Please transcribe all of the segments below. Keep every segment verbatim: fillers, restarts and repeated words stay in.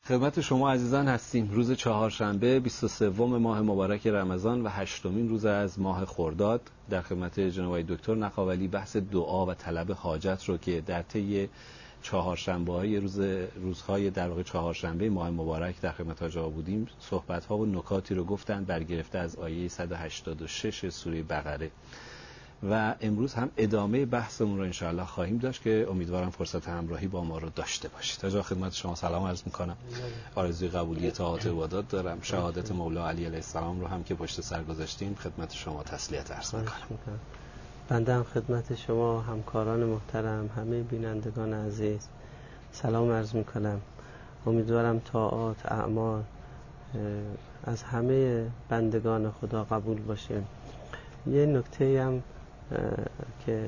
خدمت شما عزیزان هستیم. روز چهارشنبه بیست و سوم ماه مبارک رمضان و هشتمین روز از ماه خرداد در خدمت جناب دکتر نقاولی بحث دعا و طلب حاجت رو که در طی چهارشنبه‌های روز روزهای در واقع چهارشنبه ماه مبارک در خدمت حاج آقا بودیم، صحبت‌ها و نکاتی رو گفتن برگرفته از آیه صد و هشتاد و شش سوره بقره و امروز هم ادامه بحثمون رو انشاءالله خواهیم داشت که امیدوارم فرصت همراهی با ما رو داشته باشید. تا جا خدمت شما سلام عرض میکنم، آرزوی قبولی طاعات و عبادات دارم. شهادت مولا علی علیه السلام رو هم که پشت سر گذاشتیم خدمت شما تسلیت عرض میکنم. بنده هم خدمت شما همکاران محترم، همه بینندگان عزیز سلام عرض میکنم. امیدوارم طاعات اعمال از همه بندگان خدا قبول باشه. یه نکته هم که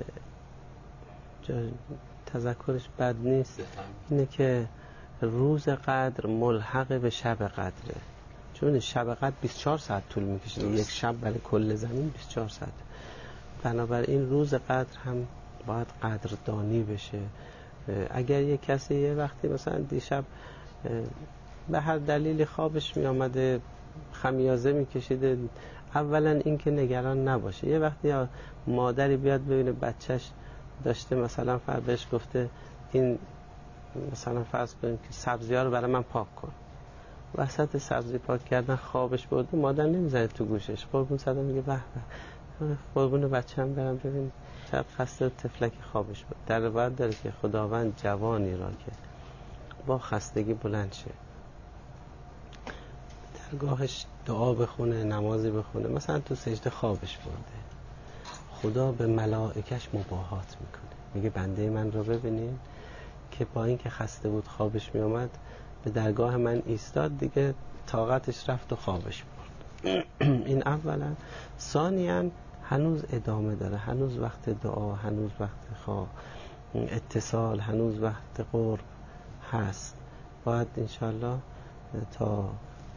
تذکرش بد نیست اینه که روز قدر ملحق به شب قدره، چون شب قدر بیست و چهار ساعت طول میکشه، یک شب برای کل زمین بیست و چهار ساعت. بنابراین روز قدر هم باید قدردانی بشه. اگر یک کسی یه وقتی مثلا دیشب به هر دلیلی خوابش می آمده خمیازه می کشیده، اولا این که نگران نباشه. یه وقتی مادری بیاد ببینه بچهش داشته مثلا فربش گفته این مثلا فرض کنیم که سبزی ها رو برای من پاک کن، وسط سبزی پاک کردن خوابش برده، مادر نمیزنه تو گوشش، قربون صدا میگه به به قربون بچه هم برم ببین شب خسته تفلک خوابش بود. در روایت داره که خداوند جوانی را که با خستگی بلند شه درگاهش دعا بخونه، نمازی بخونه، مثلا تو سجده خوابش برده، خدا به ملائکش مباهات میکنه، میگه بنده من رو ببینین که با این که خسته بود خوابش میامد به درگاه من ایستاد، دیگه طاقتش رفت و خوابش برد. این اولا. ثانیاً هنوز ادامه داره، هنوز وقت دعا، هنوز وقت خواب اتصال، هنوز وقت قرب هست. باید انشالله تا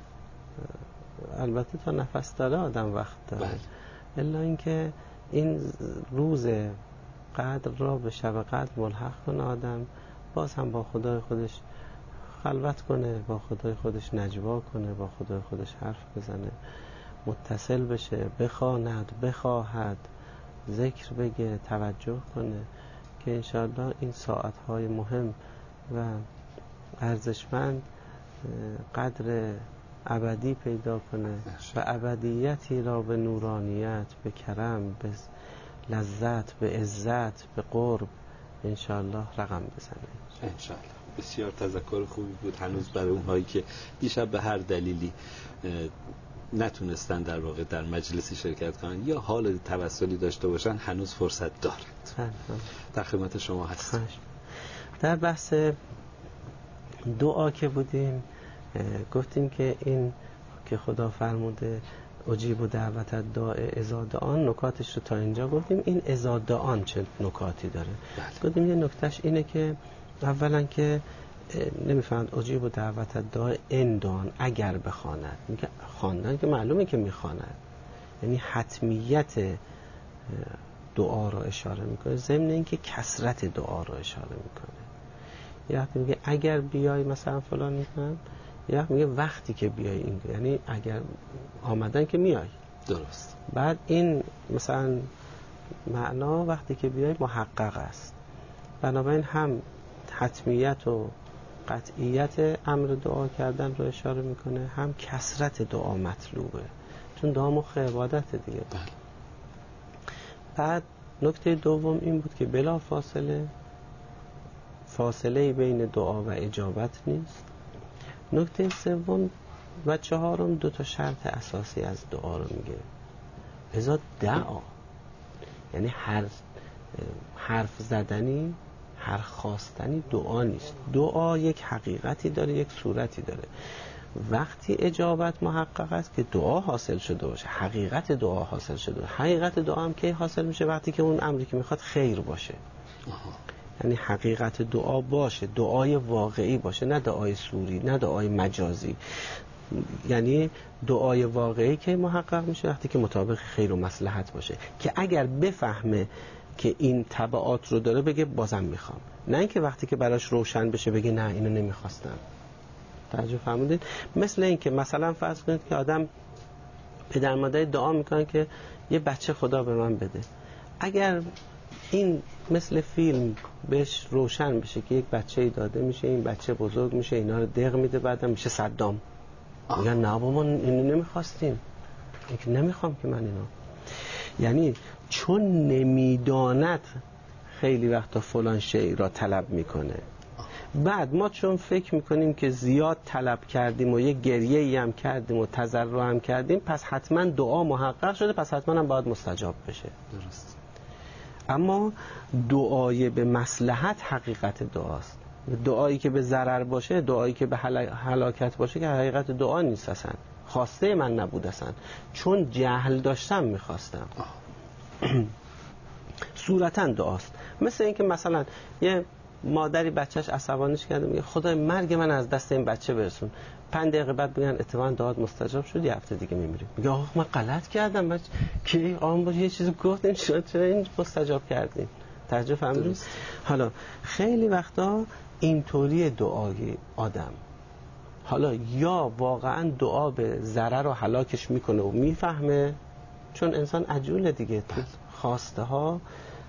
البته تا نفس داره آدم وقت داره، الا اینکه این روز قدر را به شب قدر ملحق کنه آدم، باز هم با خدای خودش خلوت کنه، با خدای خودش نجوا کنه، با خدای خودش حرف بزنه، متصل بشه، بخواند، بخواهد، ذکر بگه، توجه کنه که انشاءالله این ساعتهای مهم و ارزشمند قدر ابدی پیدا کنه و ابدیتی را به نورانیت، به کرم، به لذت، به عزت، به قرب انشاءالله رقم بزنه انشاءالله. بسیار تذکر خوبی بود. هنوز برای اونهایی که دیشب به هر دلیلی نتونستن در واقع در مجلسی شرکت کنن یا حال توسلی داشته باشن هنوز فرصت دارند. در خدمت شما هستم. در بحث دعا که بودیم گفتیم که این که خدا فرموده اجیب و دعوت داع اذا دعان، نکاتش رو تا اینجا گفتیم. این اذا دعان چه نکاتی داره؟ بله. گفتیم یه نکتهش اینه که اولا که نمیفهمد اجیب و دعوت داع ان دعان، اگر بخواند، میگه خواندن که معلومه که میخواند، یعنی حتمیت دعا رو اشاره میکنه، ضمن اینکه کثرت دعا رو اشاره میکنه. یه وقتی میگه اگر بیای مثلا فلان میکنم، یه وقت میگه وقتی که بیای، این یعنی اگر آمدن که میای. درست. بعد این مثلا معنا وقتی که بیای محقق است، بنابراین هم حتمیت و قطعیت امر دعا کردن رو اشاره میکنه، هم کثرت دعا مطلوبه، چون دعا مخ عبادت دیگه. بله. بعد نکته دوم این بود که بلا فاصله فاصله بین دعا و اجابت نیست. نکته سوم و چهارم دو تا شرط اساسی از دعا رو میگه. اذا دعا یعنی هر حرف زدنی، هر خواستنی دعا نیست. دعا یک حقیقتی داره، یک صورتی داره. وقتی اجابت محقق است که دعا حاصل شده باشه، حقیقت دعا حاصل شده باشه. حقیقت دعا هم که حاصل میشه وقتی که اون امری که میخواد خیر باشه. یعنی حقیقت دعا باشه، دعای واقعی باشه، نه دعای سوری، نه دعای مجازی. یعنی دعای واقعی که محقق میشه وقتی که مطابق خیر و مصلحت باشه، که اگر بفهمه که این تبعات رو داره بگه بازم میخوام، نه اینکه وقتی که براش روشن بشه بگه نه اینو نمیخواستم. توجه فرمودید؟ مثل این که مثلا فرض کنید که آدم پدر مادر دعا میکنن که یه بچه خدا به من بده. اگر این مثل فیلم بهش روشن بشه که یک بچه‌ای داده میشه، این بچه بزرگ میشه، اینا رو دق میده، بعدم میشه صدام، میگن نه بابا ما اینو نمیخواستیم، اینکه نمیخوام که من اینو. یعنی چون نمیداند خیلی وقتا فلان شی را طلب میکنه، بعد ما چون فکر میکنیم که زیاد طلب کردیم و یه گریه ای هم کردیم و تضرع هم کردیم، پس حتما دعا محقق شده، پس حتما هم باید مستجاب بشه. درست. اما دعای به مصلحت حقیقت دعاست. دعایی که به ضرر باشه، دعایی که به هلاکت باشه که حقیقت دعا نیست اصلا. خواسته من نبود اصلا، چون جهل داشتم میخواستم. صورتاً دعاست. مثل این که مثلا یه مادری بچهش عصبانیش کرده، میگه خدای مرگ من از دست این بچه برسون. پنج دقیقه بعد بگن اتفاقا دعات مستجاب شد، یه هفته دیگه میمیره. میگه آخ من غلط کردم، بچه کی آن با یه چیزی گفت این شد، چرا این مستجاب کردین؟ توجه فهمیدید؟ حالا خیلی وقتا اینطوری دعای آدم، حالا یا واقعا دعا به ضرر و هلاکش میکنه و میفهمه، چون انسان عجوله دیگه، تو خواسته ها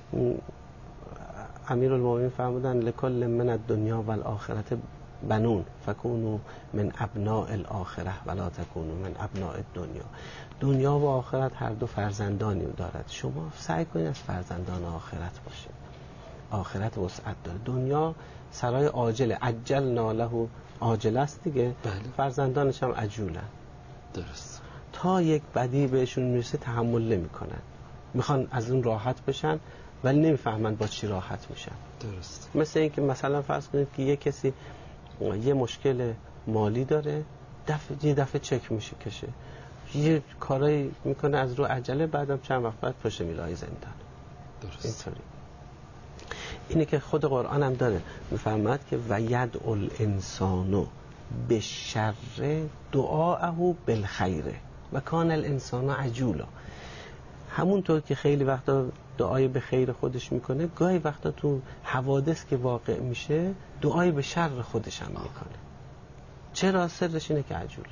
امیرالمومنین فرمودن لکل من الدنیا و الاخرت بنون فکونوا من ابناء الاخره ولا تکونوا من ابناء الدنیا. دنیا و آخرت هر دو فرزندانی دارد، شما سعی کنید از فرزندان آخرت باشید. آخرت وسعت داره، دنیا سرای عاجله، عجلنا له عاجل است دیگه. بله. فرزندانش هم عجولن. درست. تا یک بدی بهشون میرسه تحمل نمیکنن، میخوان از اون راحت بشن ولی نمیفهمن با چی راحت میشن. درست. مثل این که مثلا فرض کنید که یه کسی یه مشکل مالی داره، دفعه یه دفعه چک میشه کشه، یه کارایی میکنه از رو عجله، بعدم چند وقت بعد پشت میلای زندان. درست. اینطوری. اینه که خود قرآن هم داره میفرماد که و یدعو الانسان بالشر دعاءه بالخیر و کان الانسان عجولا. همونطور که خیلی وقتا دعای به خیر خودش میکنه، گاهی وقتا تو حوادث که واقع میشه دعای به شر خودش هم میکنه. چرا؟ سرش اینه که عجوله.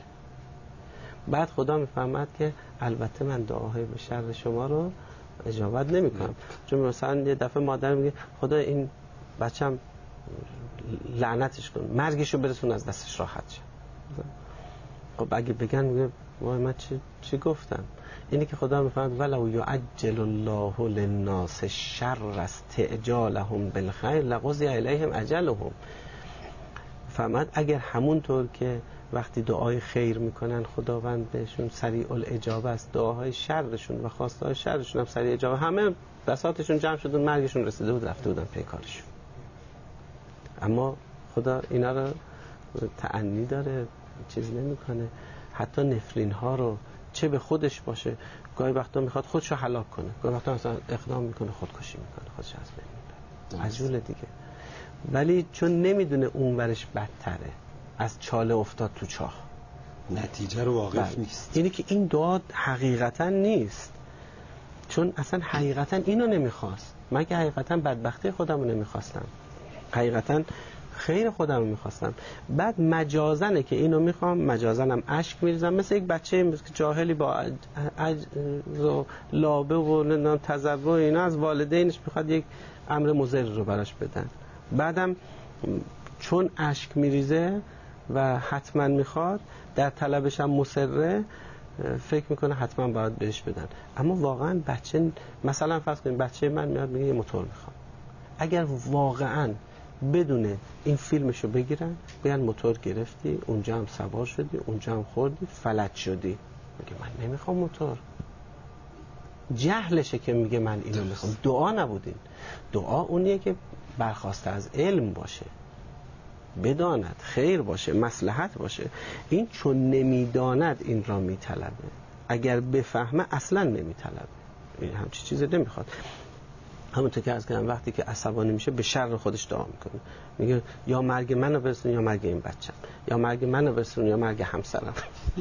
بعد خدا میفهمد که البته من دعاهای به شر شما رو اجابت نمیکنم. چون مثلا یه دفعه مادر میگه خدا این بچم لعنتش کن، مرگشو برسون از دستش راحت شه. خب اگه بگن میگه وای من چی چی گفتم؟ اینی که خدا میفرماید ولو یعجل الله للناس شر استعجالهم بالخیر لقضی الیهم اجلهم. فرماید اگر همونطور که وقتی دعای خیر میکنن خداوند بهشون سریع الاجابه است، دعاهای شرشون و خواسته های شرشون هم سریع اجابه، همه بساطشون جمع شدن، مرگشون رسیده بود، رفته بودن پی کارشون. اما خدا اینا رو تأنی داره، چیز نمیکنه. حتی نفرین ها رو چه به خودش باشه، گاهی وقتا میخواد خودشو هلاک کنه، گاهی وقتا مثلا اقدام میکنه خودکشی میکنه، خودش از بین میبره، عجوله دیگه. ولی چون نمیدونه اون ورش بدتره، از چاله افتاد تو چاه، نتیجه رو واقف بله. نیست. اینی که این دعا حقیقتا نیست، چون اصلا حقیقتا اینو نمیخواست. من که حقیقتا بدبختی خودمو نمیخواستم، حقیقتا خیر خودمو میخواستم. بعد مجازنه که اینو میخوام، مجازنم اشک میریزم، مثل یک بچه جاهلی با عج... عج... لابه و نمیدونم تضرع اینا از والدینش میخواد یک امر مضر رو براش بدن، بعدم چون اشک میریزه و حتما میخواد، در طلبش هم مصره، فکر میکنه حتما باید بهش بدن. اما واقعا بچه، مثلا فرض کنید بچه من میاد میگه یه موتور میخوام، اگر واقعا بدونه این فیلمشو بگیرن بگن موتور گرفتی، اونجا هم سوار شدی، اونجا هم خوردی، فلج شدی، میگه من نمیخوام موتور. جهلشه که میگه من اینو میخوام. دعا نبودین. دعا اونیه که برخواسته از علم باشه، بداند، خیر باشه، مصلحت باشه. این چون نمیداند این را میطلبه، اگر بفهمه اصلا نمیطلبه، این همچی چیزی نمیخواد. همونطور که از کردم وقتی که عصبانی میشه به شر خودش دعا میکنه، میگه یا مرگ منو برسون یا مرگ این بچم، یا مرگ منو برسون یا مرگ همسرم.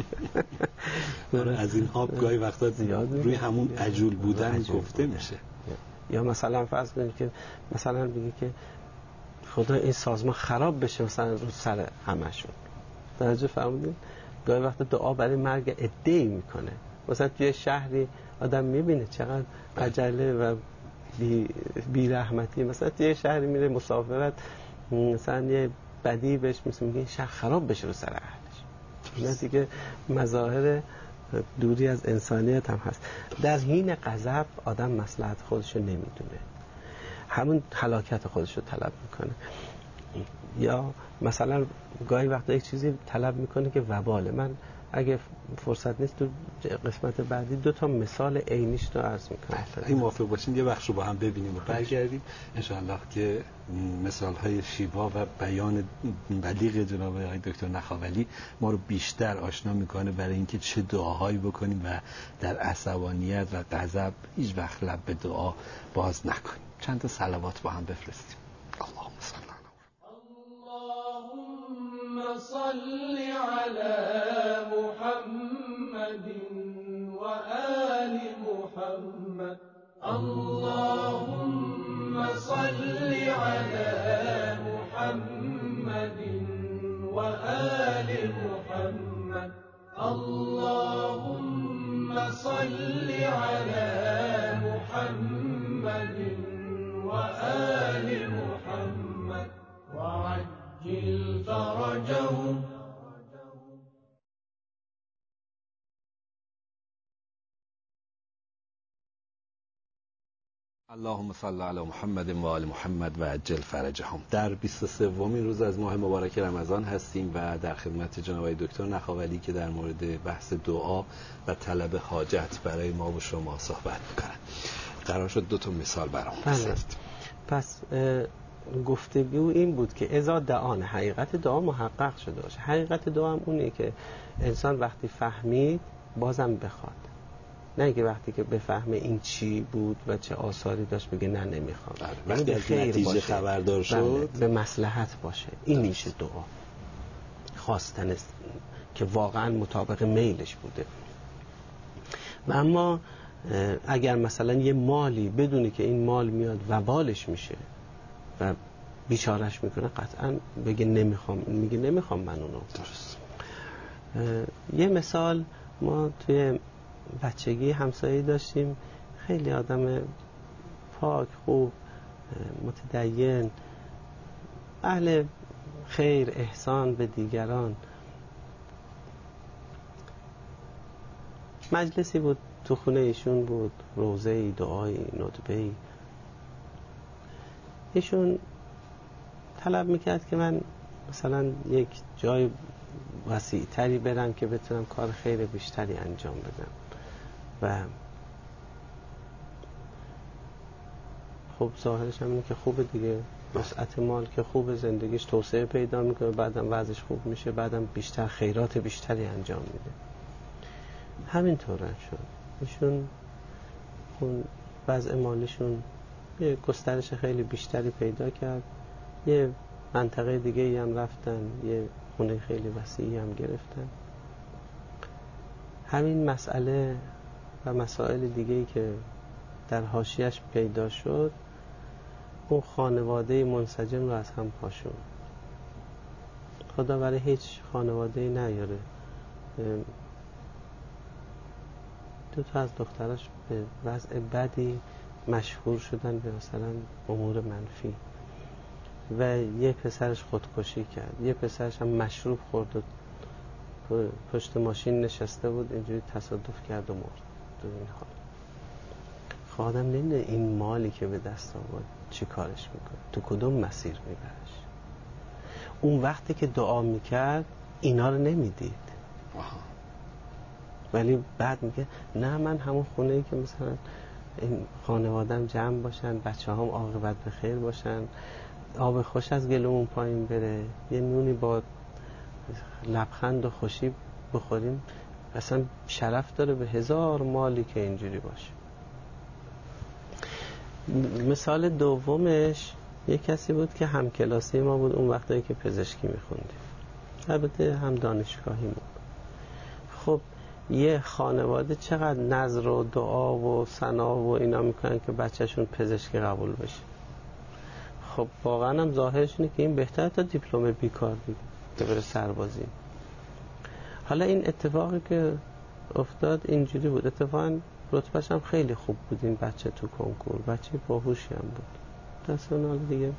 از این آب گاهی وقتا زیاد روی همون عجول بودن گفته میشه. یا مثلا فرض کنید که مثلا بگه که خدا این سازمان خراب بشه مثلا رو سر همشون، توجه فرمودین؟ گاهی وقت دعا برای مرگ عده‌ای میکنه. مثلا توی شهری آدم میبینه چقدر عجله و بی, بی رحمتی، مثلا توی شهری میره مسافرت، مثلا یه بدی بهش میگه این شهر خراب بشه رو سر اهلش. اینا دیگه مظاهر دوری از انسانیت هم هست. در حین غضب آدم مصلحت خودشو نمیدونه، همون هلاکت خودشو طلب میکنه. یا مثلا گاهی وقتا یک چیزی طلب میکنه که وباله. من اگه فرصت نیست تو قسمت بعدی دو تا مثال عینیش رو عرض میکنم. اگه موافق باشین یه بخش رو با هم ببینیم و برگردیم انشاءالله که مثال های شیوا و بیان بلیغ جناب آقای دکتر نخاولی ما رو بیشتر آشنا میکنه برای اینکه چه دعاهایی بکنیم و در عصبانیت و غضب هیچ وقت لب به دعا باز نکنیم. چند تا صلوات با هم بفرستیم. اللهم صل اللهم صل على محمد وآل محمد. اللهم صل على محمد وآل محمد. اللهم صل على محمد وآل محمد وعجل فرجهم. اللهم صل علی محمد و آل محمد و عجل فرجهم. در بیست و سومین روز از ماه مبارک رمضان هستیم و در خدمت جناب آقای دکتر نخاولی که در مورد بحث دعا و طلب حاجت برای ما و شما صحبت میکنن. قرار شد دو تا مثال برام بزنید. پس گفتگو این بود که اذا دعان، حقیقت دعا محقق شده باشه. حقیقت دعا هم اونه که انسان وقتی فهمید بازم بخواد، نه که وقتی که بفهمه این چی بود و چه آثاری داشت بگه نه نمیخوام. وقتی از نتیجه خبردار شد به مصلحت باشه. این میشه دعا، خواستن است که واقعا مطابق میلش بوده. و اما اگر مثلا یه مالی بدونی که این مال میاد وبالش میشه و بیچارش میکنه، قطعا بگه نمیخوام، میگه نمیخوام من اونو. درست. یه مثال، ما توی بچگی همسایه داشتیم، خیلی آدم پاک، خوب، متدین، اهل خیر، احسان به دیگران. مجلسی بود تو خونه ایشون بود، روزه‌ای، دعایی، ندبه‌ای. ایشون طلب میکرد که من مثلا یک جای وسیع تری برم که بتونم کار خیر بیشتری انجام بدم. و خب ظاهرش هم اینه که خوبه دیگه، وسعت مال که خوبه، زندگیش توسعه پیدا میکنه، بعدم وضعش خوب میشه، بعدم بیشتر خیرات بیشتری انجام میده. همین طور شد. ایشون اون وضع مالیشون یه گسترش خیلی بیشتری پیدا کرد، یه منطقه دیگه ای هم رفتن، یه خونه خیلی وسیعی هم گرفتن. همین مسئله و مسائل دیگه‌ای که در حاشیه‌اش پیدا شد، اون خانواده منسجم رو از هم پاشون. خدا برای هیچ خانواده‌ای نیاره. دو تا از دختراش به وضع بدی مشهور شدن به مثلا امور منفی و یه پسرش خودکشی کرد، یه پسرش هم مشروب خورد و پشت ماشین نشسته بود، اینجوری تصادف کرد و مرد. تو این حال خودم نمیدونه این مالی که به دست آورد چی کارش میکنه، تو کدوم مسیر میبرش. اون وقتی که دعا میکرد اینا رو نمیدید، ولی بعد میگه نه، من همون خونه ای که مثلا این خانوادم جمع باشن، بچه هم عاقبت به خیر باشن، آب خوش از گلومون پایین بره، یه نونی با لبخند و خوشی بخوریم، اصلا شرف داره به هزار مالی که اینجوری باشه. مثال دومش یه کسی بود که هم کلاسی ما بود اون وقتایی که پزشکی میخوندیم، البته هم دانشگاهی بود. خب یه خانواده چقدر نذر و دعا و ثنا و اینا میکنن که بچهشون پزشکی قبول بشه. خب واقعا هم ظاهرش اینه که این بهتره تا دیپلم بیکار دیگه که بره سربازی. حالا این اتفاقی که افتاد اینجوری بود، اتفاقا رتبهش هم خیلی خوب بود این بچه تو کنکور، بچه باهوشی هم بود. دست اون دیگه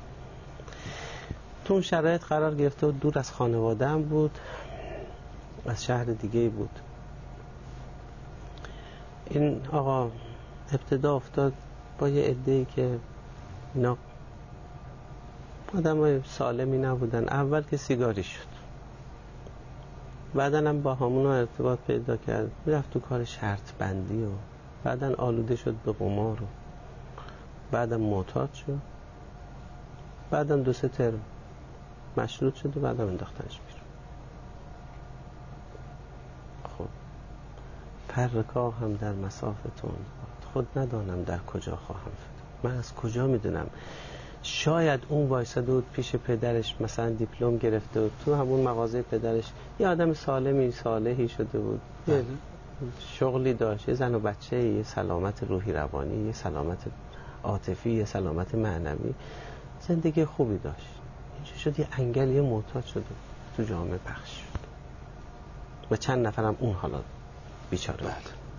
تو اون شرایط قرار گرفته و دور از خانواده هم بود، از شهر دیگه بود. این آقا ابتدا افتاد با یه عده‌ای که اینا آدمای سالمی نبودن. اول که سیگاری شد، بعدن هم با همون ارتباط پیدا کرد، میرفت تو کار شرط بندی و بعدن آلوده شد به قمار و بعدم معتاد شد، بعدم دو سه ترم مشروط شد و بعدم انداختنش بیرون. خب پرکاه هم در مسافتون خود ندانم در کجا خواهم فتاد. من از کجا میدونم؟ شاید اون وایساده بود پیش پدرش، مثلا دیپلم گرفته بود تو همون مغازه پدرش، یه آدم سالمی صالحی شده بود، یه شغلی داشت، یه زن و بچه، یه سلامت روحی روانی، یه سلامت عاطفی، یه سلامت معنوی، زندگی خوبی داشت. اینجا شد یه انگل، یه معتاد شده تو جامعه پخش شد و چند نفرم اون حالا بیچاره بود.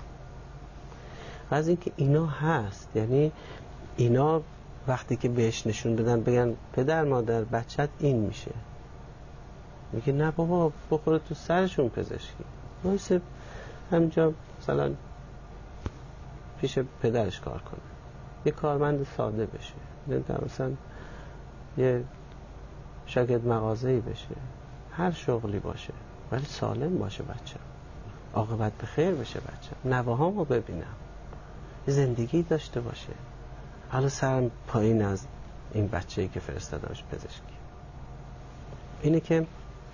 و از اینکه اینا هست، یعنی اینا وقتی که بهش نشون بدن بگن پدر مادر بچت این میشه، میگه نه بابا بخوره تو سرشون پزشکی، وایسه همینجا مثلا پیش پدرش کار کنه، یه کارمند ساده بشه، مثلا یه شاگرد مغازه‌ای بشه، هر شغلی باشه ولی سالم باشه بچه، عاقبت به خیر بشه بچه، نواهامو ببینم، زندگی داشته باشه. حالا سرم پایین از این بچه‌ای که فرستادمش پزشکی. اینه که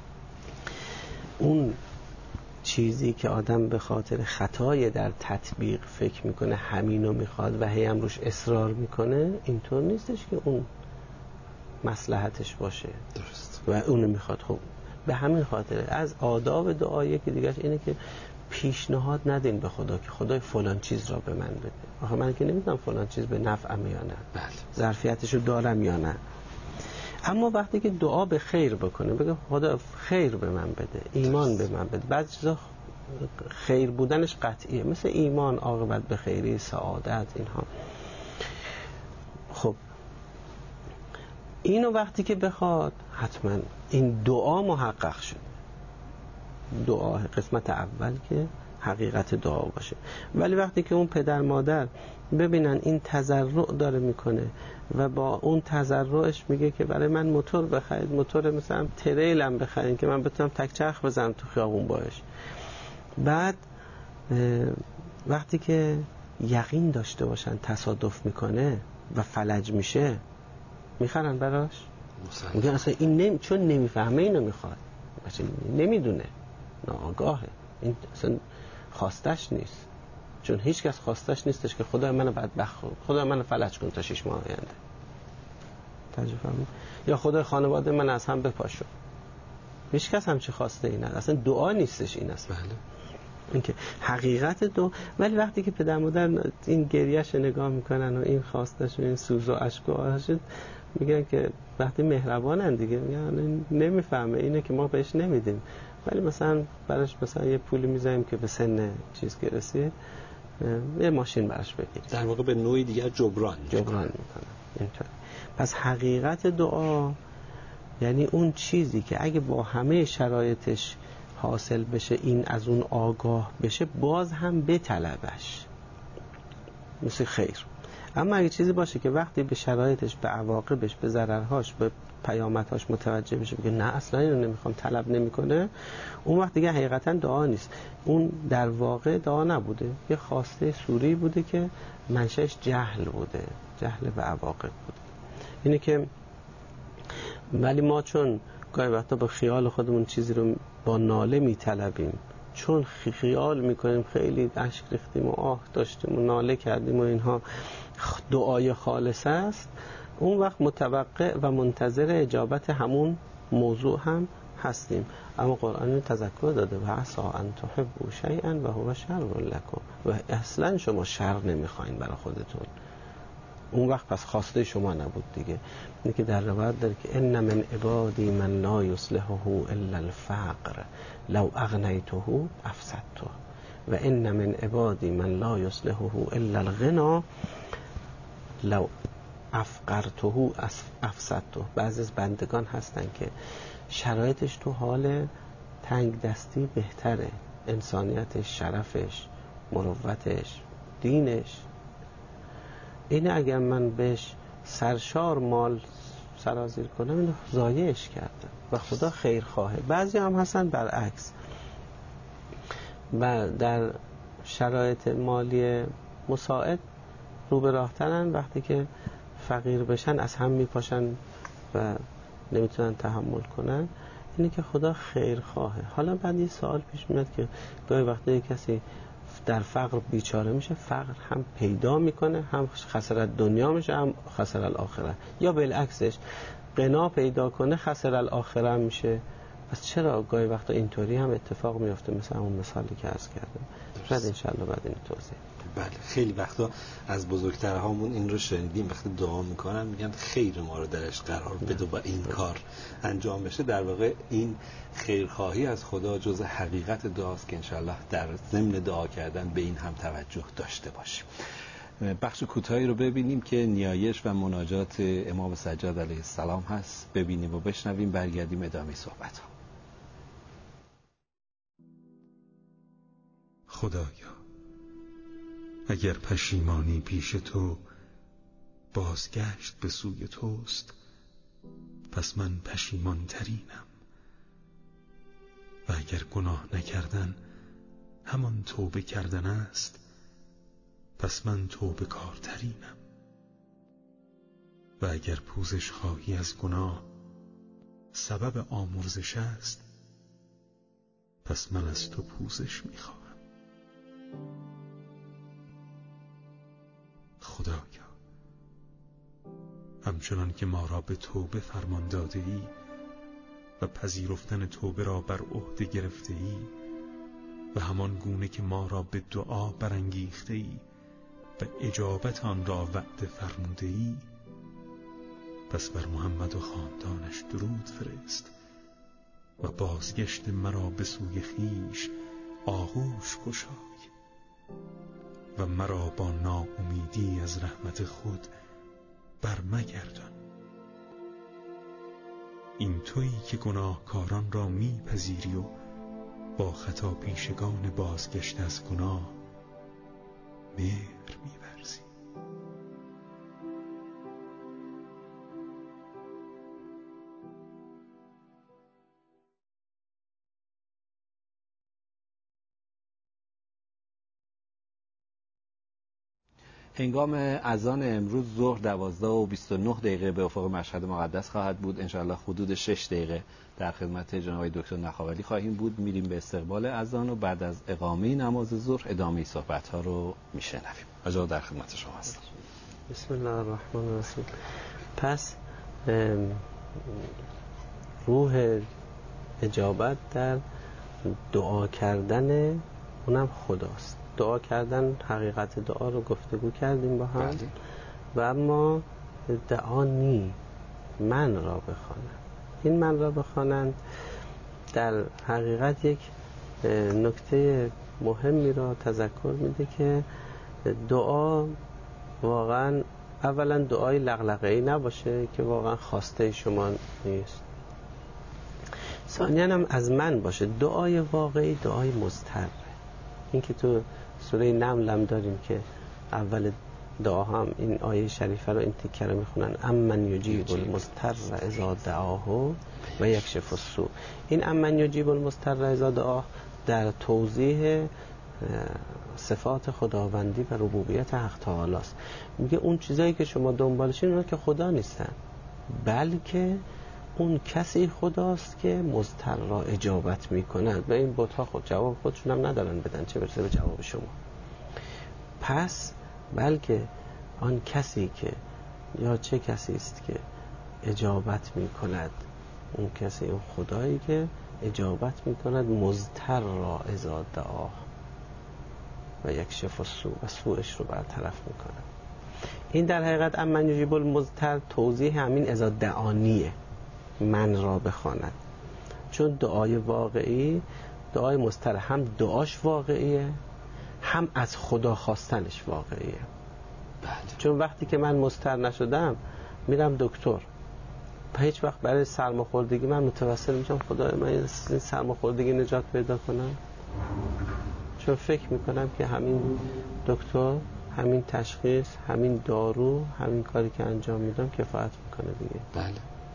اون چیزی که آدم به خاطر خطای در تطبیق فکر میکنه همینو میخواد و هی هم روش اصرار میکنه، اینطور نیستش که اون مصلحتش باشه. درست. و اونو میخواد. خب به همین خاطر از آداب دعایی که دیگرش اینه که پیشنهاد ندین به خدا که خدای فلان چیز را به من بده. آخه من که نمیدونم فلان چیز به نفعم یا نه، بله. ظرفیتشو دارم یا نه. اما وقتی که دعا به خیر بکنه، بگه خدا خیر به من بده، ایمان به من بده، بعضی چیزا خیر بودنش قطعیه، مثل ایمان، عاقبت به خیری، سعادت، اینها. خب اینو وقتی که بخواد، حتما این دعا محقق شده. دعا قسمت اول که حقیقت دعا باشه. ولی وقتی که اون پدر مادر ببینن این تضرع داره میکنه و با اون تضرعش میگه که برای من موتور بخرید، موتور مثلا تریلم بخرید که من بتونم تک چرخ بزنم تو خیابون باش. بعد وقتی که یقین داشته باشن تصادف میکنه و فلج میشه، میخرن براش؟ میگن اصلا این نمی... چون نمیفهمه اینو میخواد، اصلا نمیدونه، ناآگاهه، این اصلا خواستش نیست، چون هیچ کس خواستش نیستش که خدا منو بدبخت، خدا منو فلج کن تا شش ماه آینده، تجربه فهمید؟ یا خدا خانواده من از هم بپاشو. هیچ کس هم چی خواسته این است، اصلا دعا نیستش این است. بله. این که حقیقت دو. ولی وقتی که پدر مادر این گریهش نگاه میکنن و این خواستش و این سوز و اشک و آهش، میگن که وقتی مهربانن دیگه، میگن نمیفهمه اینه که ما بهش نمیدیم، ولی مثلا براش مثلا یه پولی میذاریم که به سن چیز که رسید یه ماشین براش بگیریم، در واقع به نوعی دیگر جبران جبران میکنن. اینطور. پس حقیقت دعا یعنی اون چیزی که اگه با همه شرایطش حاصل بشه، این از اون آگاه بشه، باز هم بطلبش، مثل خیر. اما اگه چیزی باشه که وقتی به شرایطش، به عواقبش، به ضررهاش، به پیامدهاش متوجه بشه، بگه نه اصلا اینو نمیخوام، طلب نمیکنه، اون وقت دیگه حقیقتا دعا نیست، اون در واقع دعا نبوده، یه خواسته سوری بوده که منشأش جهل بوده، جهل به عواقب بوده. اینه که ولی ما چون گاهی وقتا به خیال خودمون چیزی رو با ناله میطلبیم، چون خیال میکنیم خیلی اشک ریختیم و آه داشتیم و ناله کردیم و اینها دعای خالص است، اون وقت متوقع و منتظر اجابت همون موضوع هم هستیم. اما قرآن تذکر داده و عسا ان تحبوا شیئا و هو شر لکم، و اصلا شما شر نمیخواین برای خودتون، اون وقت پس خواسته شما نبود دیگه. اینه که در روایت داره که ان من عبادی من لا یصلحه الا الفقر لو اغنیته افسدته و ان من عبادی من لا یصلحه الا الغنا لو افقرته افسدته. بعضی از بندگان هستن که شرایطش تو حال تنگ دستی بهتره، انسانیتش، شرفش، مروتش، دینش، اینه اگر من بهش سرشار مال سرازیر کنم اینو ضایعش کردم و خدا خیر خواهه. بعضی هم هستن برعکس و در شرایط مالی مساعد رو به راهترن، وقتی که فقیر بشن از هم میپاشن و نمیتونن تحمل کنن. اینه که خدا خیر خواهه. حالا بعد یه سوال پیش میاد که گاهی وقتا کسی در فقر بیچاره میشه، فقر هم پیدا میکنه، هم خسارت دنیا میشه، هم خسارت الاخره، یا بالعکسش غنا پیدا کنه خسارت الاخره میشه. پس چرا گاهی وقتا اینطوری هم اتفاق میفته، مثل اون مثالی که عرض کردم؟ بعد انشالله بعد این توضیح. بله، خیلی وقتا از بزرگترهامون این رو شنیدیم، وقتی دعا میکنن میگن خیر ما رو درش قرار بده و این کار انجام بشه. در واقع این خیرخواهی از خدا جز حقیقت دعاست که انشالله در ضمن دعا کردن به این هم توجه داشته باشیم. بخش کوتاهی رو ببینیم که نیایش و مناجات امام سجاد علیه السلام هست، ببینیم و بشنویم، برگردیم ادامه صحبت ها. خدایا اگر پشیمانی پیش تو بازگشت به سوی توست، پس من پشیمان ترینم، و اگر گناه نکردن همان توبه کردن است، پس من توبه کارترینم، و اگر پوزش خواهی از گناه سبب آمرزش است، پس من از تو پوزش میخواهم. خدایا همچنان که ما را به توبه فرمان داده ای و پذیرفتن توبه را بر عهده گرفته ای و همان گونه که ما را به دعا برانگیخته ای و اجابت آن را وعده فرموده ای، پس بر محمد و خاندانش درود فرست و بازگشت مرا به سوی خویش آغوش گشای و مرا با ناامیدی از رحمت خود برمگردان. این تویی که گناهکاران را میپذیری و با خطا پیشگان بازگشت از گناه مهر می‌ورزی. هنگام اذان امروز ظهر دوازده و بیست و نه دقیقه به افق مشهد مقدس خواهد بود. انشاءالله حدود شش دقیقه در خدمت جناب دکتر نخاولی خواهیم بود. میریم به استقبال اذان و بعد از اقامه نماز ظهر ادامه صحبت ها رو میشنویم. اجازه در خدمت شما هستم. بسم الله الرحمن الرحیم. پس روح اجابت در دعا کردن اونم خداست. دعا کردن حقیقت دعا رو گفتگو کردیم با هم. بله. و اما دعا نی من را بخوانند. این من را بخوانند در حقیقت یک نکته مهمی را تذکر میده که دعا واقعا اولا دعای لغلقه‌ای نباشه که واقعا خواسته شما نیست. ثانیاً هم از من باشه. دعای واقعی دعای مضطره. این که تو سوره نمل هم داریم که اول دعا هم این آیه شریفه رو این تیکه رو میخونن، امن یجیب المضطر اذا دعاه و یکشف السوء. این امن یجیب المضطر اذا دعاه در توضیح صفات خداوندی و ربوبیت حق تعالی است. میگه اون چیزایی که شما دنبالشین اونها که خدا نیستن، بلکه اون کسی خداست که مضطر را اجابت میکنند و این بت‌ها خود جواب خودشون هم ندارن بدن، چه برسه به جواب شما. پس بلکه آن کسی که یا چه کسی است که اجابت میکند، اون کسی اون خدایی که اجابت میکند مضطر را اذا دعا و یکشف السوء و سوءش رو برطرف میکنه. این در حقیقت امن یجیب المضطر توضیح همین اذا دعانیه، من را بخواند. چون دعای واقعی، دعای مضطر هم دعاش واقعیه، هم از خدا خواستنش واقعیه. بله. چون وقتی که من مضطر نشدم میرم دکتر، هیچ وقت برای سرماخوردگی من متوسل میشم خدای من این سرماخوردگی نجات پیدا کنم؟ چون فکر میکنم که همین دکتر، همین تشخیص، همین دارو، همین کاری که انجام میدم کفایت میکنه دیگه. بله.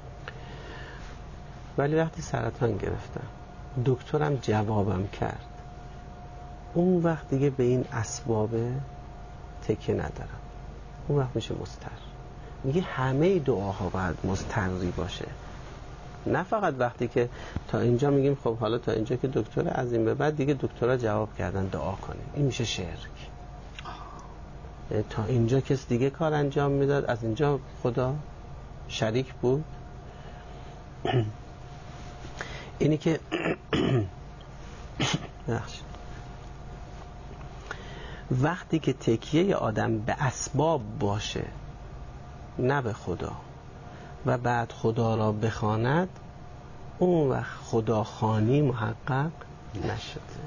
ولی وقتی سرطان گرفتم، دکترم جوابم کرد، اون وقت دیگه به این اسباب تکیه ندارم، اون وقت میشه مضطر. میگه همه دعاها باید مضطری باشه، نه فقط وقتی که تا اینجا میگیم خب حالا تا اینجا که دکتر، از این به بعد دیگه دکترها جواب کردن دعا کنیم، این میشه شرک. تا اینجا کس دیگه کار انجام میداد، از اینجا خدا شریک بود. اینی که وقتی که تکیه آدم به اسباب باشه نه به خدا، و بعد خدا را بخواند، اون وقت خداخوانی محقق نشده.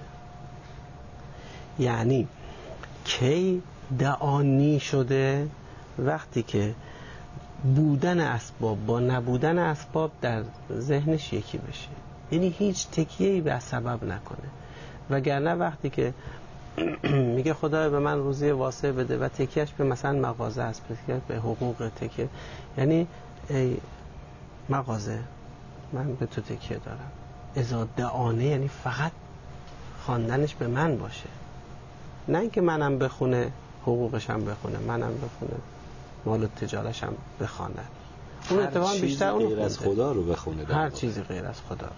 یعنی کی دعانی شده؟ وقتی که بودن اسباب با نبودن اسباب در ذهنش یکی بشه، یعنی هیچ تکیه‌ای به سبب نکنه. وگرنه وقتی که میگه خدای به من روزی واسع بده و تکیهش به مثلا مغازه است، تکیهش به حقوق، تکیه یعنی ای مغازه من به تو تکیه دارم، اذا دعانه یعنی فقط خواندنش به من باشه، نه اینکه منم بخونه حقوقشم بخونه، منم بخونه مال و تجارتشم بخونه، اون اتفاقا بیشتر اون غیر از خدا رو بخونه، هر چیزی غیر از خدا.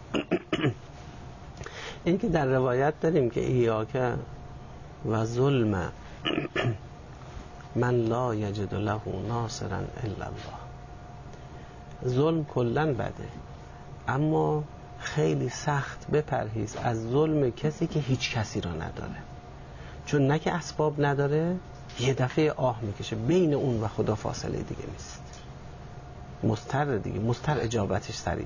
این که در روایت داریم که ایاک و ظلم من لا یجد له ناصرا الا الله. ظلم کلن بده، اما خیلی سخت بپرهیز از ظلم کسی که هیچ کسی را نداره، چون نه که اسباب نداره، یه دفعه آه میکشه، بین اون و خدا فاصله دیگه نیست، مضطر دیگه، مضطر اجابتش سریعه،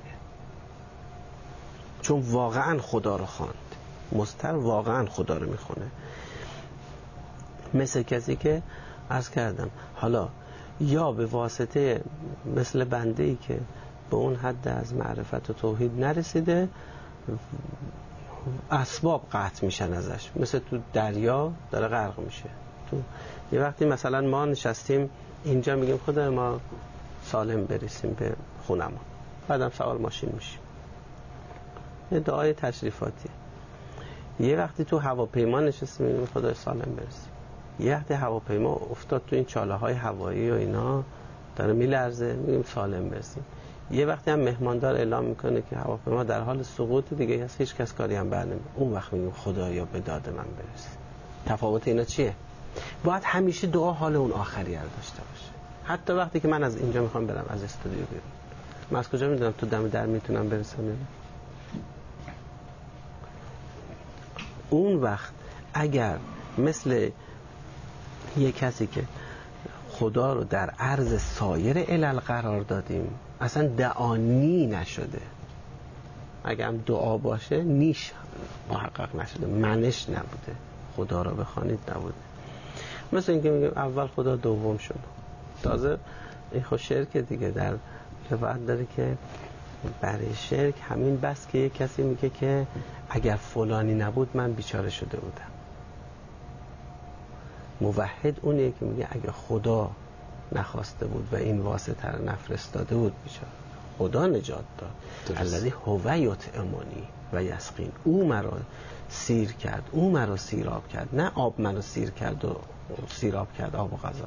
چون واقعا خدا رو خواند، مضطر واقعا خدا رو میخونه. مثل کسی که عرض کردم حالا یا به واسطه مثل بنده ای که به اون حد از معرفت و توحید نرسیده، اسباب قطع میشن ازش، مثل تو دریا داره غرق میشه. تو یه وقتی مثلا ما نشستیم اینجا میگیم خدا ما سالم برسیم به خونمون، بعدم سوار ماشین میشیم، یه دعای تشریفاتی. یه وقتی تو هواپیما نشستیم میگیم خدا سالم برسیم، یه وقتی هواپیما افتاد تو این چاله های هوایی و اینا داره میلرزه میگیم سالم برسیم. یه وقتی هم مهماندار اعلام میکنه که هواپیما در حال سقوط دیگه هست، هیچ کس کاری هم بر نمی‌داره، اون وقت میگیم خدایا به داد من برس. تفاوت اینا چیه؟ باید همیشه دعا حال اون آخری رو داشته باشه. حتی وقتی که من از اینجا میخوام برم از استودیو بیرون، من از کجا میدونم تو دم در میتونم برسم؟ اون وقت اگر مثل یه کسی که خدا رو در عرض سایر علل قرار دادیم اصلا دعانی نشده، اگر هم دعا باشه نیش محقق نشده، منش نبوده، خدا رو بخوانید نبوده. مثل اینکه میگیم اول خدا دوم شما. تازه این خود شرک دیگه در روایت داره که برای شرک همین بس که یک کسی میگه که اگر فلانی نبود من بیچاره شده بودم. موحد اونیه که میگه اگر خدا نخواسته بود و این واسطه رو نفرستاده بود بیچاره، خدا نجات داد. الذی هو یطعمنی و یسقین، او مرا سیر کرد، او مرا سیراب کرد، نه آب مرا سیر کرد و سیراب کرد آب و غذا.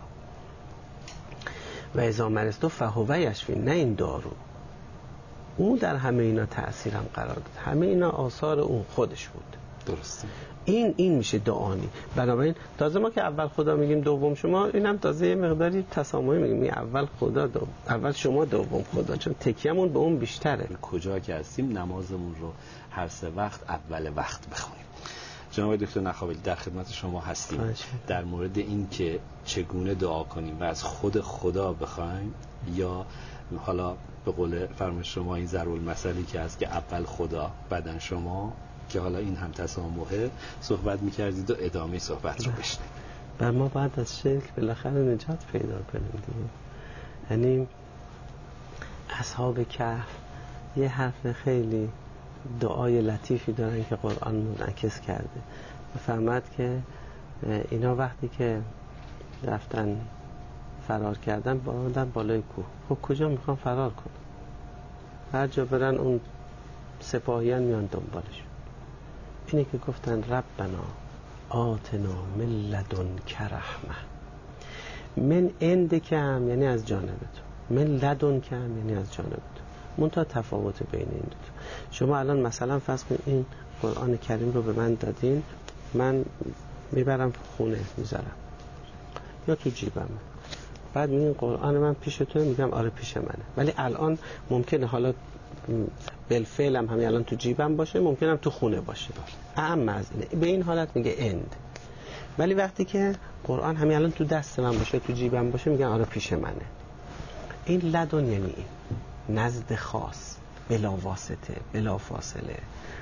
و اذا مرضت فهو یشفین، نه این دارو، او در همه اینا تأثیرم قرار داد، همه اینا آثار اون خودش بود. درسته. این این میشه دعانی. بنابراین تازه ما که اول خدا میگیم دوم شما، اینم تازه یه مقداری تسامحی میگیم، اول خدا دوم، اول شما دوم خدا، چون تکیه‌مون به اون بیشتره. کجا که هستیم نمازمون رو هر سه وقت اول وقت بخونیم. جناب دکتر نخاولی در خدمت شما هستیم در مورد این که چگونه دعا کنیم و از خود خدا بخوایم یا حالا به قول فرمایش شما این ضرب المثلی که هست که اول خدا بعدن شما، که حالا این هم تسامحه، صحبت می‌کردید و ادامه صحبت رو بشنویم. و ما بعد از شرک بالاخره نجات پیدا کنیم دیگه. یعنی اصحاب کهف یه حرف خیلی دعای لطیفی دارن که قرآن منعکس کرده. فرمود که اینا وقتی که رفتن فرار کردن باردن بالای کوه. خب کجا میخوان فرار کنن؟ هر جا برن اون سپاهیان میان دنبالشون. اینه که گفتن ربنا آتنا من لدنک رحمه، من عندک هم یعنی از جانب تو، من لدنک هم یعنی از جانب تو. منتها تفاوت بین این دو تا. شما الان مثلا فرض کنید این قرآن کریم رو به من دادین، من میبرم خونه میذارم یا تو جیبم، بعد میگین قرآن من پیش تو، میگم آره پیش منه، ولی الان ممکنه حالا بالفعل هم همین الان تو جیبم باشه، ممکنه هم تو خونه باشه، اعم از اینه. به این حالت میگه اند. ولی وقتی که قرآن همین الان تو دست من باشه، تو جیبم باشه، میگن آره پیش منه. این لدن یعنی این نزد خاص، بلا واسطه، بلا فاصله.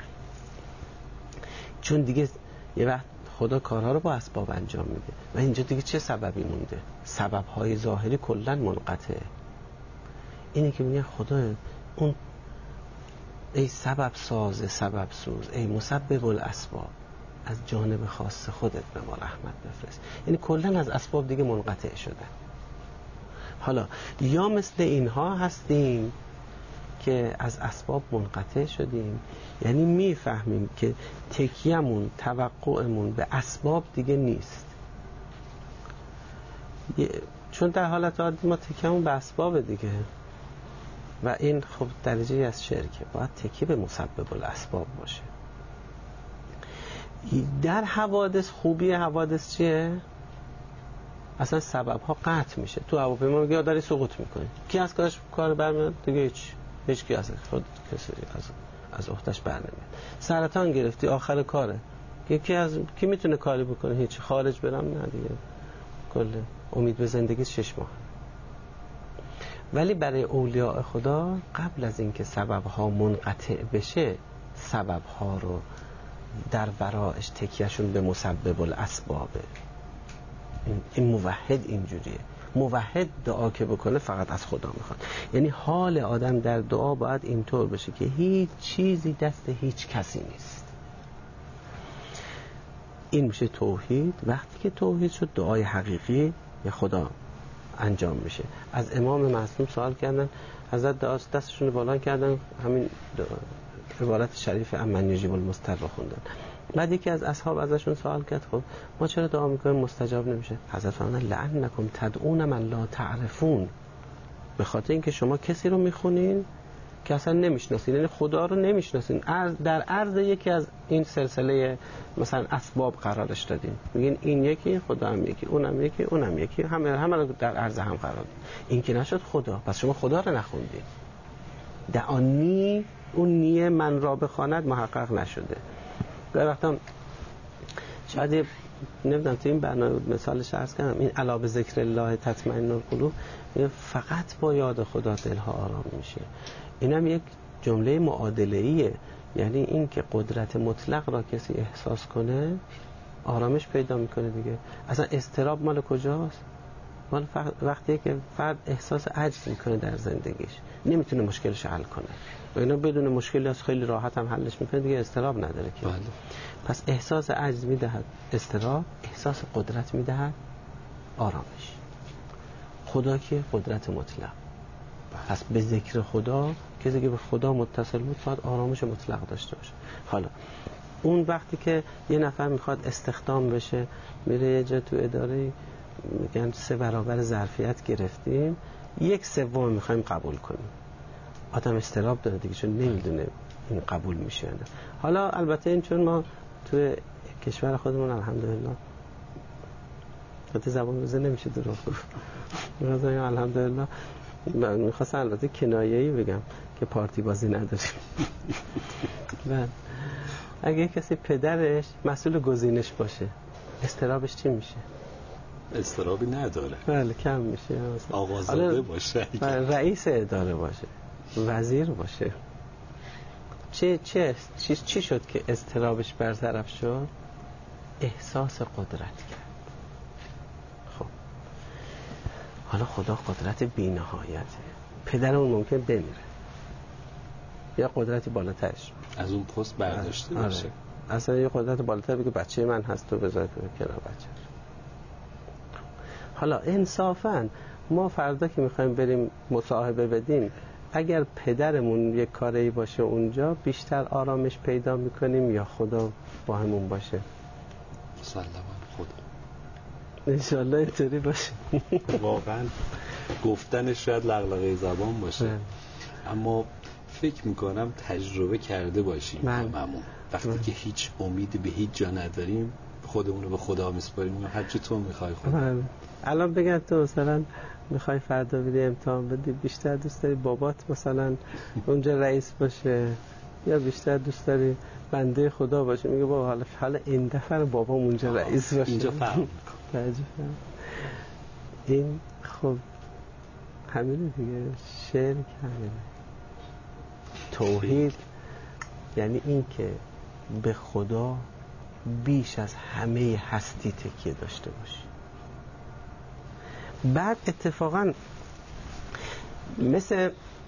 چون دیگه یه وقت خدا کارها رو با اسباب انجام میده و اینجا دیگه چه سببی مونده؟ سبب‌های ظاهری کلاً منقطعه. اینه که میگه خدا اون ای سبب ساز، سبب سوز، ای مسبب الاسباب، از جانب خاص خودت به ما رحمت بفرست. یعنی کلاً از اسباب دیگه منقطع شدن. حالا یا مثل اینها هستیم که از اسباب منقطع شدیم، یعنی میفهمیم که تکیه‌مون، توقعمون به اسباب دیگه نیست، چون در حالت عادی ما تکیه‌مون به اسباب دیگه و این خب درجه از شرکه. باید تکیه به مسبب الاسباب باشه. در حوادث خوبی حوادث چیه؟ اصلا سبب ها قطع میشه. تو هواپیما میگه داری سقوط میکنی، کی از کارش کار برمیاد؟ دیگه هیچ هیچ کی از خود کسی از از عهده‌اش برنمیاد. سرطان گرفتی آخر کاره، کی از کی میتونه کاری بکنه؟ هیچ. خارج برم نه دیگه، کل امید به زندگی شش ماه. ولی برای اولیاء خدا قبل از اینکه سبب ها منقطع بشه، سبب ها رو در ورایش تکیهشون به مسبب الاسبابه. این موحد اینجوریه. موحد دعا که بکنه فقط از خدا میخواد. یعنی حال آدم در دعا باید اینطور بشه که هیچ چیزی دست هیچ کسی نیست. این میشه توحید. وقتی که توحید شد، دعای حقیقی به خدا انجام میشه. از امام معصوم سوال کردن، حضرت دستشون رو بالا کردن، همین عبارت شریف امن یجیب المضطر رو خوندن. بعد یکی از اصحاب ازشون سوال کرد خب ما چرا دعا میکنیم مستجاب نمیشه؟ حضرت فرمودن لعنکم تدعون من لا تعرفون، به خاطر اینکه شما کسی رو میخونین که اصلا نمیشناسین، یعنی خدا رو نمیشناسین، در عرض یکی از این سلسله مثلا اسباب قرارش دادین، میگین این یکی، خدا هم یکی، اونم یکی، اونم یکی، همه همه رو در عرض هم قرار دادین. این که نشد خدا، پس شما خدا رو نخوندین. دعانی، اون نیه من را بخواند محقق نشده. گاهی وقتا شاید نمیدونم تو این برنامه مثالش عرض کردم، این علا به ذکر الله تطمئن القلوب، فقط با یاد خدا دلها آرام میشه. اینم یک جمله معادله‌ایه، یعنی این که قدرت مطلق را کسی احساس کنه آرامش پیدا میکنه دیگه. اصلا اضطراب مال کجاست؟ مال وقتی که فرد احساس عجز میکنه در زندگیش، نمیتونه مشکلش حل کنه و اینا بدون مشکلی از خیلی راحت هم حلش میکنه دیگه، اضطراب نداره که. بله. پس احساس عجز میدهد اضطراب، احساس قدرت میدهد آرامش. خدا که قدرت مطلق. پس به ذکر خدا، کسی که به خدا متصل بود باید آرامش مطلق داشته باشه. حالا اون وقتی که یه نفر میخواد استخدام بشه، میره یه جا تو اداره، میگن سه برابر ظرفیت گرفتیم، یک سوم میخوایم قبول کنیم. آدم استراب داره دیگه، چون نمیدونه این قبول میشه نه. حالا البته این چون ما تو کشور خودمون الحمدلله البته زبان روزه نمیشه دروغ گفت، الحمدلله میخواستم البته کنایه‌ای بگم که پارتی بازی نداریم. و اگه کسی پدرش مسئول گزینش باشه اضطرابش چی میشه؟ اضطرابی نداره. بله کم میشه. آقازاده باشه، رئیس اداره باشه، وزیر باشه، چه چه چی, چی شد که اضطرابش برطرف شد؟ احساس قدرت کرد. خب حالا خدا قدرت بی‌نهایته، پدر اون ممکن بمیره یا قدرتی بالاترش از اون پست برداشته آره. باشه. اصلا یه قدرت بالاتر بگه بچه من هست تو بذار کنار بچه. حالا انصافاً ما فردا که میخوایم بریم مصاحبه بدیم، اگر پدرمون یک کاری باشه اونجا بیشتر آرامش پیدا میکنیم یا خدا با همون باشه؟ مسلماً خدا. انشالله اینطوری باشه. واقعاً گفتنش شاید لغلغه زبان باشه من. اما فکر میکنم تجربه کرده باشیم هممون. وقتی من. که هیچ امیدی به هیچ جا نداریم خودمون رو به خدا میسپاریم، هر چی تو میخوای خدا. من. الان بگم تو مثلا میخوای فردا بری امتحان بدی، بیشتر دوست داری بابات مثلا اونجا رئیس باشه یا بیشتر دوست داری بنده خدا باشه؟ میگه بابا حالا حالا این دفعه بابام اونجا رئیس باشه. اینجا فرق میکنه. این خب همینه دیگه، شعر همینه. توحید یعنی این که به خدا بیش از همه هستی تکیه داشته باشی. بعد اتفاقا مثل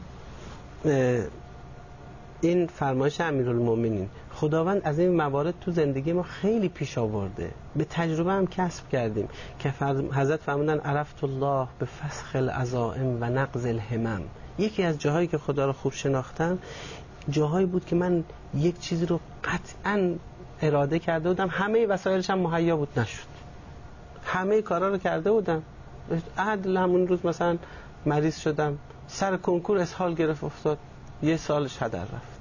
این فرمایش امیرالمومنین، خداوند از این موارد تو زندگی ما خیلی پیش آورده، به تجربه هم کسب کردیم که حضرت فرمودن عرفت الله به فسخ العزائم و نقض الهمم. یکی از جاهایی که خدا رو خوب شناختم جاهایی بود که من یک چیزی رو قطعاً اراده کرده بودم، همه وسایلش هم مهیا بود، نشد. همه کارا رو کرده بودم، عدل همون روز مثلا مریض شدم، سر کنکور اسهال گرفت افتاد، یه سالش هدر رفت.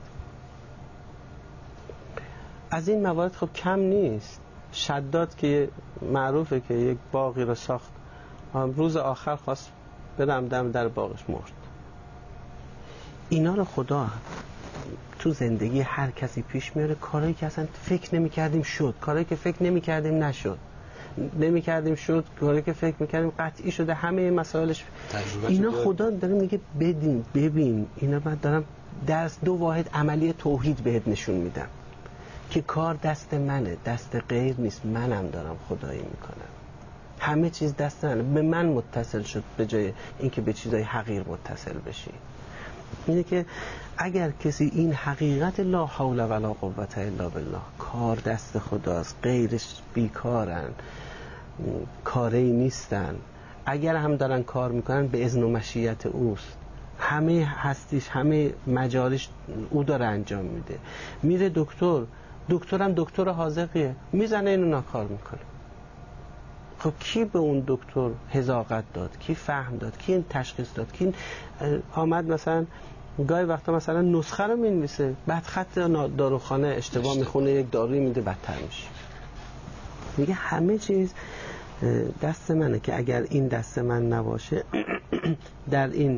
از این موارد خب کم نیست. شداد که معروفه که یک باغی رو ساخت، روز آخر خواست برم دم در باغش، مرد. اینا رو خدا تو زندگی هر کسی پیش میاره، کارهایی که اصلا فکر نمی کردیم شد، کارهایی که فکر نمی کردیم نشد، نمی کردیم شد، کاری که فکر میکردیم قطعی شده، همه مسائلش. اینا خدا داره میگه بدین ببین، اینا بعد دارم درس دو واحد عملی توحید بهت نشون میدم که کار دست منه، دست غیر نیست، منم دارم خدایی میکنم، همه چیز دست منه، به من متصل شد به جای اینکه به چیزای حقیر متصل بشی. اینه که اگر کسی این حقیقت لا حول ولا قوة الا بالله، کار دست خداست، غیرش بیکارن، کاری نیستن، اگر هم دارن کار میکنن به اذن و مشیت اوست، همه هستیش، همه مجاریش او داره انجام میده. میره دکتر، دکترم دکتر حاذقیه، میزنه اینو ناکار میکنه. خب کی به اون دکتر حذاقت داد؟ کی فهم داد؟ کی این تشخیص داد؟ کی آمد مثلا گاهی وقتا مثلا نسخه رو مینویسه، بعد خط داروخانه اشتباه میخونه، یک دارویی میده، بدتر میشه. میگه همه چیز دست منه که اگر این دست من نباشه در این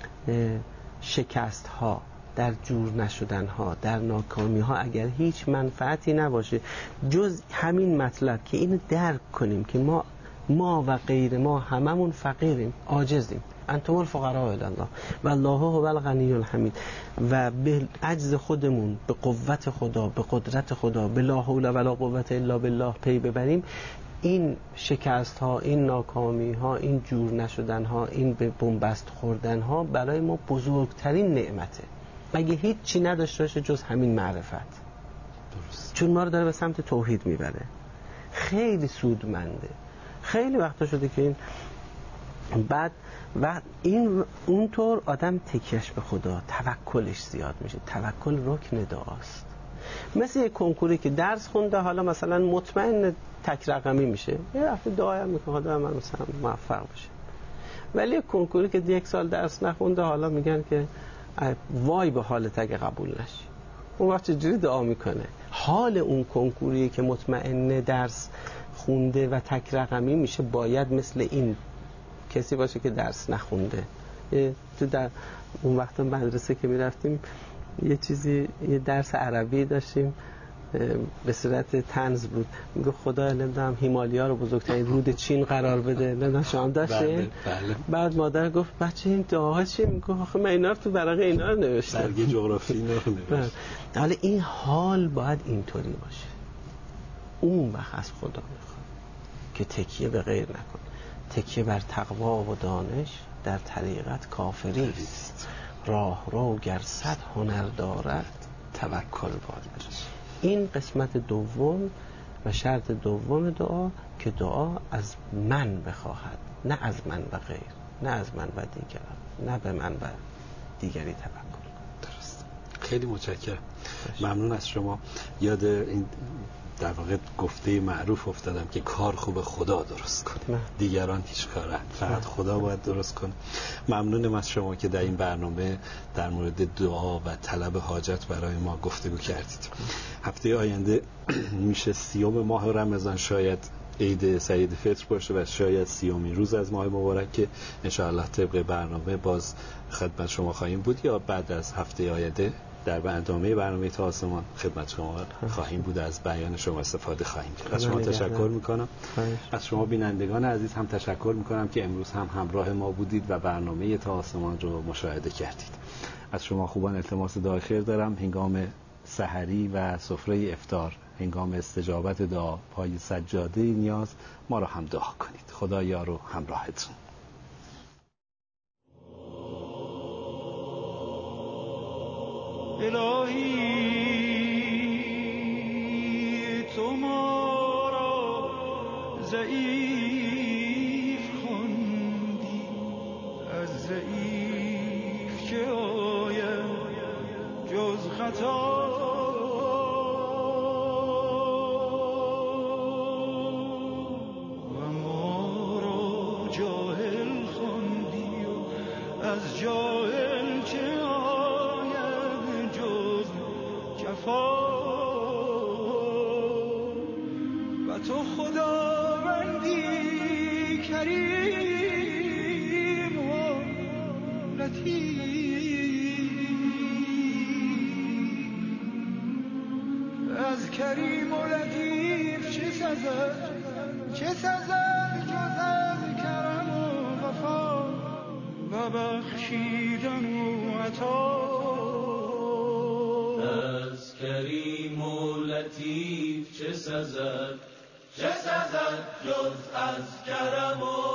شکست ها، در جور نشدن ها، در ناکامی ها اگر هیچ منفعتی نباشه جز همین مطلب که اینو درک کنیم که ما ما و غیر ما هممون فقیریم، عاجزیم، انتم الفقراء الی الله والله هو الغنی الحمید، و به عجز خودمون به قوت خدا، به قدرت خدا، به لا حول ولا قوة الا بالله پی ببریم، این شکست ها، این ناکامی ها، این جور نشدن ها، این به بنبست خوردن ها برای ما بزرگترین نعمته. مگه هیچ چی نداشته باشه جز همین معرفت. درست. چون ما رو داره به سمت توحید میبره. خیلی سودمنده. خیلی وقتا شده که این بعد و این اونطور آدم تکیهش به خدا، توکلش زیاد میشه. توکل رکن دعاست. مثل یک کنکوری که درس خونده، حالا مثلا مطمئن تک رقمی میشه، یه وقتی دعا هم میکنه خدا من مثلا موفق بشه. ولی یک کنکوری که یک سال درس نخونده، حالا میگن که وای به حالت اگه قبول نشی، اون وقت چجوری دعا میکنه؟ حال اون کنکوری که مطمئن درس خونده و تک رقمی میشه باید مثل این کسی باشه که درس نخونده. تو در اون وقت مدرسه که میرفتیم یه چیزی، یه درس عربی داشتیم، به صورت طنز بود، میگه خدا نمیدونم هیمالیا رو بزرگترین رود چین قرار بده، نمیدونم شما داشتین؟ بله بله. بعد مادر گفت بچه این دعاها چیه؟ میگه آخه من اینا رو تو ورقه اینا رو نوشتم، برگه جغرافی اینا رو نوشتم. حالا این حال باید اینطوری باشه. اون وقت از خدا میخواد که تکیه به غیر نکن، تکیه بر تقوا و دانش در طریقت کافری است، راه رو گر صد هنر دارد توکل باید. این قسمت دوم و شرط دوم دعا که دعا از من بخواهد، نه از من و غیر، نه از من و دیگران، نه به من و دیگری توکل. درست. خیلی متشکرم، ممنون از شما. یاد این در واقع گفته معروف افتادم که کار خوب خدا درست کنه، دیگران هیچ کارن، فقط خدا باید درست کنه. ممنونم از شما که در این برنامه در مورد دعا و طلب حاجت برای ما گفتگو کردید. هفته آینده میشه سیوم ماه رمضان، شاید عید سعید فطر باشه و شاید سیومین روز از ماه مبارک که انشاءالله طبق برنامه باز خدمت شما خواهیم بود، یا بعد از هفته آینده در ادامه برنامه تا آسمان خدمت شما خواهیم بود، از بیان شما استفاده خواهیم کرد. از شما تشکر میکنم. از شما بینندگان عزیز هم تشکر میکنم که امروز هم همراه ما بودید و برنامه تا آسمان رو مشاهده کردید. از شما خوبان التماس دعای خیر دارم هنگام سحری و سفره افطار، هنگام استجابت دعا پای سجاده نیاز ما را هم دعا کنید. خدا یار و همراهتون. الهی تو ما را ضعیف خواندی، از ضعیف چه آید جز خطا، و ما را جاهل خواندی و از جاهل چه آید جز جفا، و تو خداوندی کریم و لطیف، از کریم و لطیف چه سزد، چه سزد جز از کرم و وفا و بخشیدن و عطا. از کریم و لطیف چه سزد، چه سزد جز از کرم و